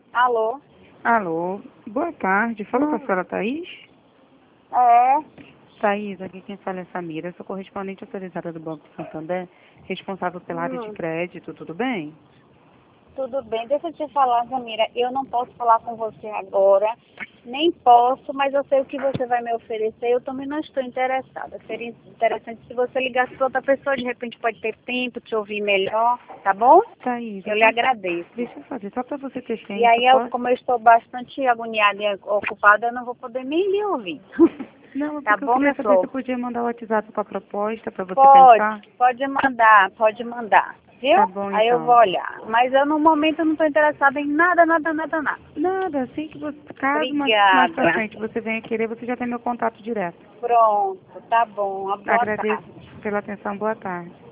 Alô? Alô, boa tarde. Fala com a senhora Thaís. É, Thaís, aqui quem fala é Samira. Sou correspondente autorizada do Banco Santander, responsável pela área de crédito, tudo bem? tudo bem. Deixa eu te falar, Samira, eu não posso falar com você agora, nem posso, mas eu sei o que você vai me oferecer. Eu também não estou interessada. Seria interessante se você ligasse para outra pessoa, de repente pode ter tempo, te ouvir melhor, tá bom? Thaís, Eu lhe agradeço. deixa eu fazer, só para você ter E ciência, aí, pode... como eu estou bastante agoniada e ocupada, eu não vou poder nem lhe ouvir. Não, é Tá porque eu bom, queria meu saber se eu flor? podia mandar o WhatsApp com a proposta para você Pode, pensar. pode mandar, Tá viu? bom, Aí eu vou então. olhar. Mas eu no momento eu não estou interessada em nada, nada, nada, nada. Nada, assim que você, caso mais pra Obrigada. frente você venha querer, você já tem meu contato direto. Pronto, tá bom. Uma boa Agradeço tarde. pela atenção, boa tarde.